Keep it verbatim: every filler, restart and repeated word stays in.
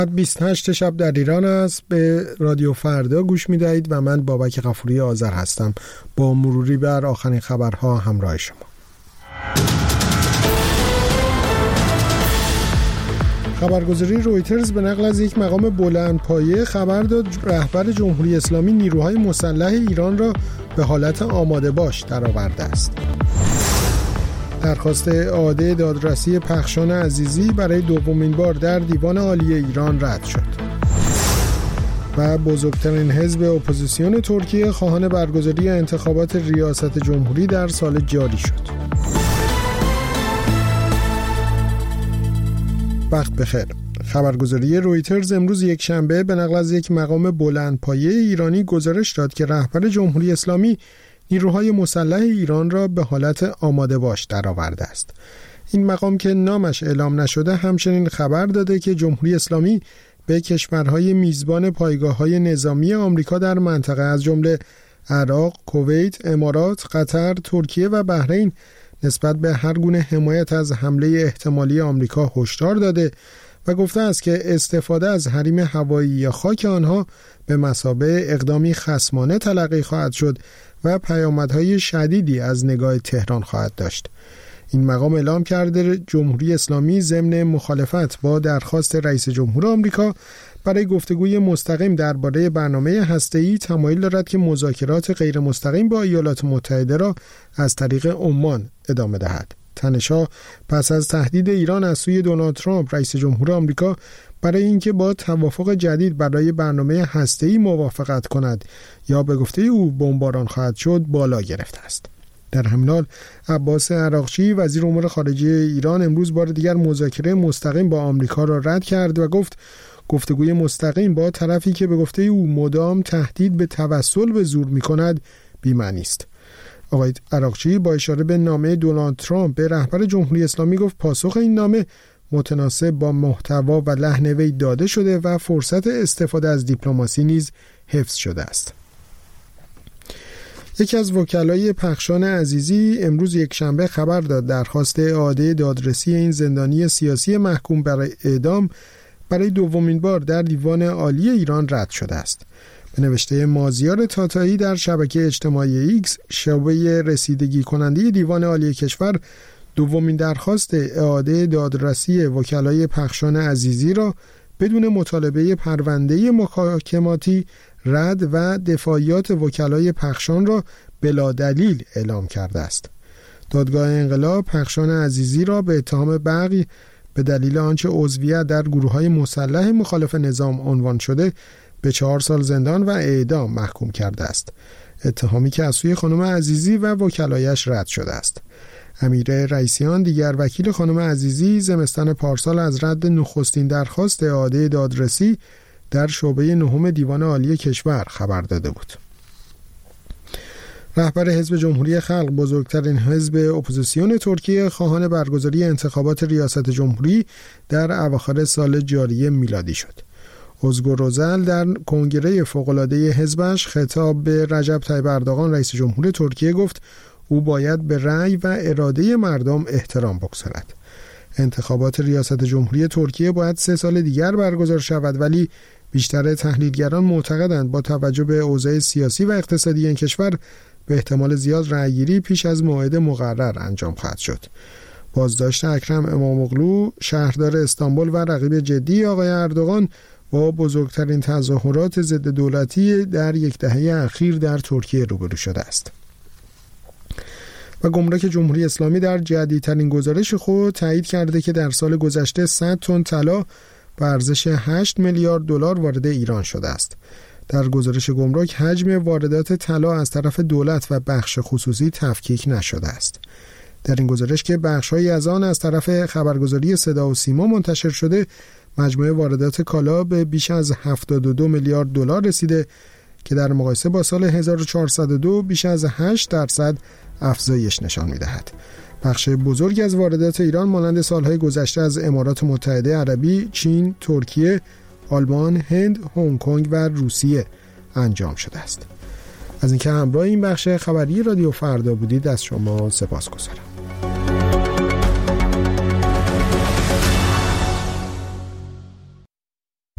بیست و هشت شب در ایران است. به رادیو فردا گوش می‌دهید و من بابک غفوری آذر هستم با مروری بر آخرین خبرها همراه شما. خبرگزاری رویترز به نقل از یک مقام بلندپایه خبر داد رهبر جمهوری اسلامی نیروهای مسلح ایران را به حالت آماده باش درآورده است. درخواست اعاده دادرسی پخشان عزیزی برای دومین بار در دیوان عالی ایران رد شد. و بزرگترین حزب اپوزیسیون ترکیه خواهان برگزاری انتخابات ریاست جمهوری در سال جاری شد. وقت بخیر. خبرگزاری رویترز امروز یک شنبه به نقل از یک مقام بلندپایه ایرانی گزارش داد که رهبر جمهوری اسلامی نیروهای مسلح ایران را به حالت آماده باش درآورده است. این مقام که نامش اعلام نشده همچنین خبر داده که جمهوری اسلامی به کشورهای میزبان پایگاه‌های نظامی آمریکا در منطقه از جمله عراق، کویت، امارات، قطر، ترکیه و بحرین نسبت به هر گونه حمایت از حمله احتمالی آمریکا هشدار داده و گفته است که استفاده از حریم هوایی یا خاک آنها به مثابه اقدامی خصمانه تلقی خواهد شد و پیامدهای شدیدی از نگاه تهران خواهد داشت. این مقام اعلام کرده جمهوری اسلامی ضمن مخالفت با درخواست رئیس جمهور آمریکا برای گفتگوی مستقیم درباره برنامه هسته‌ای تمایل دارد که مذاکرات غیر مستقیم با ایالات متحده را از طریق عمان ادامه دهد. تنش‌ها پس از تهدید ایران از سوی دونالد ترامپ رئیس جمهور آمریکا برای اینکه با توافق جدید برای برنامه هسته‌ای موافقت کند یا به گفته او بمباران خواهد شد بالا گرفته است. در همین حال عباس عراقچی وزیر امور خارجه ایران امروز بار دیگر مذاکره مستقیم با آمریکا را رد کرد و گفت گفتگوی مستقیم با طرفی که به گفته او مدام تهدید به توسل به زور می‌کند بی‌معنی است. آقای عراقچی با اشاره به نامه دونالد ترامپ به رهبر جمهوری اسلامی گفت پاسخ این نامه متناسب با محتوا و لحن وی داده شده و فرصت استفاده از دیپلماسی نیز حفظ شده است. یکی از وکلای پخشان عزیزی امروز یک شنبه خبر داد درخواست اعاده دادرسی این زندانی سیاسی محکوم بر اعدام برای دومین بار در دیوان عالی ایران رد شده است. به نوشته مازیار تاتایی در شبکه اجتماعی ایکس، شعبه رسیدگی کننده دیوان عالی کشور دومین درخواست اعاده دادرسی وکلای پخشان عزیزی را بدون مطالبه پرونده محاکماتی رد و دفاعیات وکلای پخشان را بلا دلیل اعلام کرده است. دادگاه انقلاب پخشان عزیزی را به اتهام بغی به دلیل آنچه عضویت در گروه‌های مسلح مخالف نظام عنوان شده به چهار سال زندان و اعدام محکوم کرده است. اتهامی که از سوی خانم عزیزی و وکلایش رد شده است. امیر رئیسیان دیگر وکیل خانم عزیزی زمستان پارسال از رد نخستین درخواست اعاده دادرسی در شعبه نهم دیوان عالی کشور خبر داده بود. رهبر حزب جمهوری خلق بزرگترین حزب اپوزیسیون ترکیه خواهان برگزاری انتخابات ریاست جمهوری در اواخر سال جاری میلادی شد. ازگور اوزل در کنگره فوق‌العاده حزبش خطاب به رجب طیب اردوغان رئیس جمهور ترکیه گفت او باید به رأی و اراده مردم احترام بگذارد. انتخابات ریاست جمهوری ترکیه باید سه سال دیگر برگزار شود، ولی بیشتر تحلیلگران معتقدند با توجه به اوضاع سیاسی و اقتصادی این کشور به احتمال زیاد رأیگیری پیش از موعد مقرر انجام خواهد شد. بازداشت اکرم اماموغلو شهردار استانبول و رقیب جدی آقای اردوغان با بزرگترین تظاهرات ضد دولتی در یک دهه اخیر در ترکیه روبرو شده است. و گمرک جمهوری اسلامی در جدیدترین گزارش خود تایید کرده که در سال گذشته صد تن طلا به ارزش هشت میلیارد دلار وارد ایران شده است. در گزارش گمرک حجم واردات طلا از طرف دولت و بخش خصوصی تفکیک نشده است. در این گزارش که بخش‌هایی از آن از طرف خبرگزاری صدا و سیما منتشر شده، مجموع واردات کالا به بیش از هفتاد و دو میلیارد دلار رسیده که در مقایسه با سال هزار و چهارصد و دو بیش از هشت درصد افزایش نشان می‌دهد. بخش بزرگی از واردات ایران مانند سالهای گذشته از امارات متحده عربی، چین، ترکیه، آلمان، هند، هنگ کنگ و روسیه انجام شده است. از اینکه همراه این بخش خبری رادیو فردا بودید از شما سپاسگزارم.